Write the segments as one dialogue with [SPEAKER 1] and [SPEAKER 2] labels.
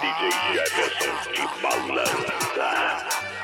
[SPEAKER 1] DJ Jefferson e Malandra.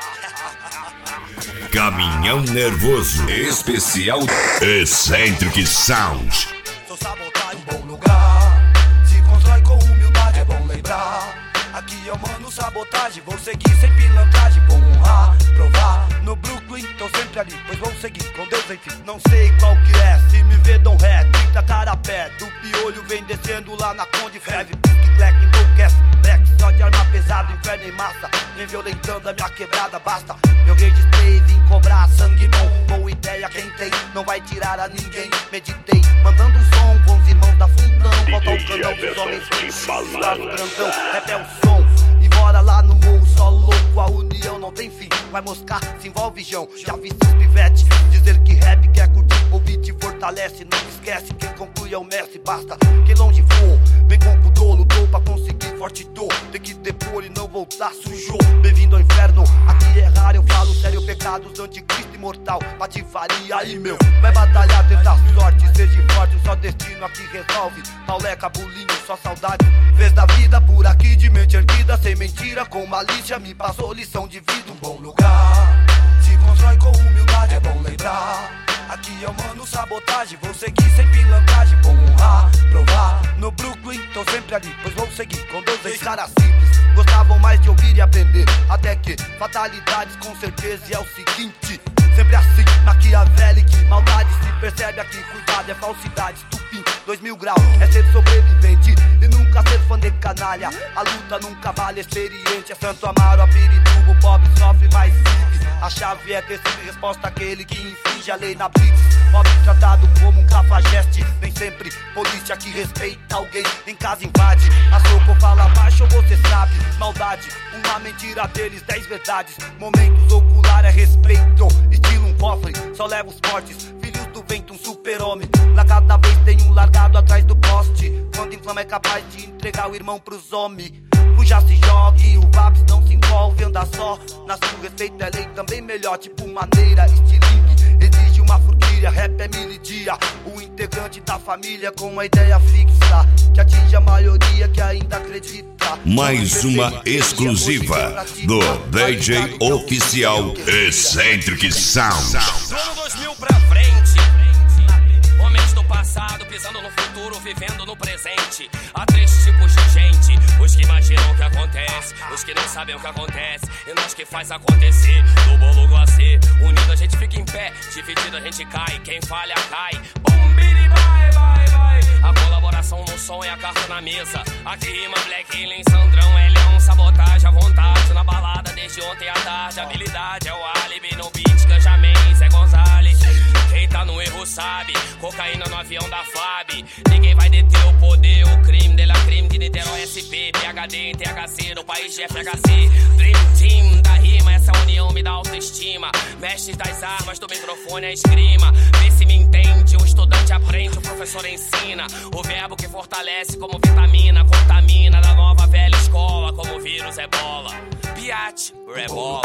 [SPEAKER 2] Caminhão Nervoso Especial Eccentric Sound.
[SPEAKER 3] Sou sabotagem, bom lugar. Se constrói com humildade, é bom lembrar. Aqui eu mando sabotagem, vou seguir sem pilantragem. Vou honrar, provar. No Brooklyn, tô sempre ali, pois vou seguir com Deus, enfim. Não sei qual que é, se me vê dão ré. 30 carapé, do piolho vem descendo lá na Conde Feve. Pique, clack, enlouquece, black, só de arma pesada, inferno em massa. Vem violentando a minha quebrada, basta. Eu registrei, vim cobrar sangue bom. Boa ideia, quem tem, não vai tirar a ninguém. Meditei, mandando um som com os irmãos da Fundão. Volta ao canal dos homens, lá no grandão, rap é o som. E bora lá no morro, só louco, a união não tem fim. Vai moscar, se envolve, Jão. Já vi esses pivete dizer que rap quer curtir, ouvir te fortalece. Não esquece, quem conclui é o Messi. Basta que longe for, vem com pudor, lutou pra conseguir forte dor. Tem que depor e não voltar, sujou. Bem-vindo ao inferno, aqui é raro, eu falo sério. Pecados do anticristo imortal, patifaria aí meu. Vai batalhar, tentar sorte, seja forte, só destino aqui resolve. Pauleca, bulinho, só saudade. Vez da vida por aqui de mente erguida, sem mentira, com malícia, me passou lição de vida. Um bom lugar, se constrói com humildade, é bom lembrar. Aqui eu mando sabotagem, vou seguir sem pilantragem. Vou honrar, provar. No Brooklyn, tô sempre ali, pois vou seguir com Deus. Dois caras simples, gostavam mais de ouvir e aprender. Até que fatalidades com certeza. E é o seguinte, sempre assim, maquiavélico, maldade se percebe aqui. Cuidado, é falsidade, estupim, 2000 graus. É ser sobrevivente e nunca ser fã de canalha. A luta nunca vale experiente. É Santo Amaro, a Pirituba, o pobre sofre, mas vive. A chave é ter sempre resposta àquele que infringe a lei na blitz. Pobre tratado como um cafajeste. Nem sempre polícia que respeita alguém em casa invade. A soco fala baixo ou você sabe. Maldade, uma mentira deles, 10 verdades. Momentos ocular é respeito. Estilo um cofre, só leva os fortes. Filhos do vento, um super-homem. Lá cada vez tem um largado atrás do poste. Quando inflama é capaz de entregar o irmão pros homens. Já se jogue, o Vaps não se envolve, anda só. Na sua respeito é lei também melhor, tipo maneira, estilingue. Exige uma furquilha, rap é mil e dia. O integrante da família com uma ideia fixa, que atinge a maioria que ainda acredita.
[SPEAKER 2] Mais uma exclusiva do DJ Oficial Eccentric Sound.
[SPEAKER 4] Do ano 2000 pra frente, homens do passado pisando no futuro, vivendo no presente. Há três tipos de gente: os que imaginam o que acontece, os que não sabem o que acontece, e nós que faz acontecer. Do bolo glacê, unido a gente fica em pé, dividido a gente cai. Quem falha cai, bombiri vai, vai, vai. A colaboração no som é a carta na mesa. Aqui rima Black Alien, Sandrão, Elião, sabotagem à vontade. Na balada desde ontem à tarde, habilidade é o álibi. No beat, Ganjamin, Zé Gonzalez. Quem tá no erro sabe, cocaína no avião da FAB. Ninguém vai deter o poder, o crime dela crime de Niterói SP, PHD em THC, no país de FHC. Dream Team da rima, essa união me dá autoestima. Mestres das armas, do microfone a esgrima. Vê se me entende, o estudante aprende, o professor ensina. O verbo que fortalece como vitamina, contamina da nova velha escola, como vírus ebola. Biate, rebola.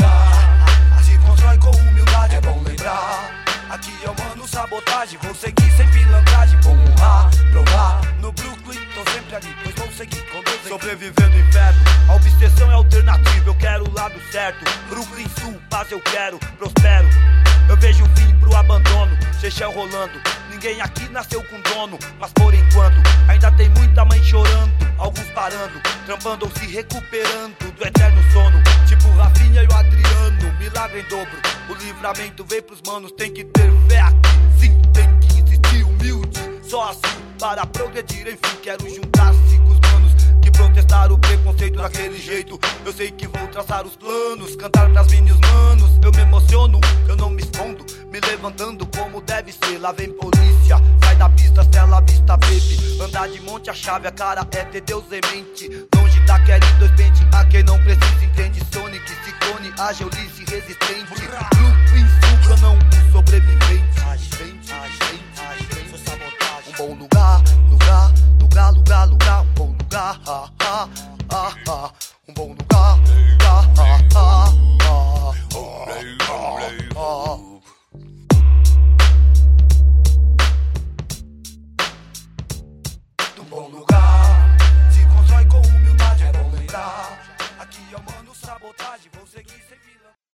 [SPEAKER 3] Se constrói com humildade, é bom lembrar. Aqui eu mando sabotagem, vou seguir sem pilantragem. Vou honrar, provar. No Brooklyn, tô sempre ali, pois vou seguir com Deus. Sobrevivendo no inferno, a obsessão é alternativa. Eu quero o lado certo. Brooklyn Sul, paz eu quero, prospero. Eu vejo o fim pro abandono, Chechel rolando. Ninguém aqui nasceu com dono, mas por enquanto ainda tem muita mãe chorando, alguns parando, trampando ou se recuperando do eterno sono. Tipo Rafinha e o Adriano, milagre em dobro. O livramento vem pros manos, tem que ter fé aqui. Sim, tem que insistir humilde, só assim para progredir. Enfim, quero juntar-se com os manos que protestaram o preconceito daquele jeito. Eu sei que vou traçar os planos, cantar pras minhas manos. Eu me emociono, eu não me escondo, me levantando como deve ser. Lá vem polícia, sai da pista, Stella Vista, baby. Andar de monte, a chave, a cara é ter Deus em mente. Longe da Kelly, dois pente, a quem não precisa entende. Sonic, Ciclone, ágil, lice, resistente. Brooklyn Sul, não um sobrevivente. Sou sabotagem. Um bom lugar, lugar, lugar, lugar, lugar. Um bom lugar, um bom lugar, lugar, Um bom lugar, se constrói com humildade, é bom lembrar. mano, sabotagem, vou seguir sem pilantragem.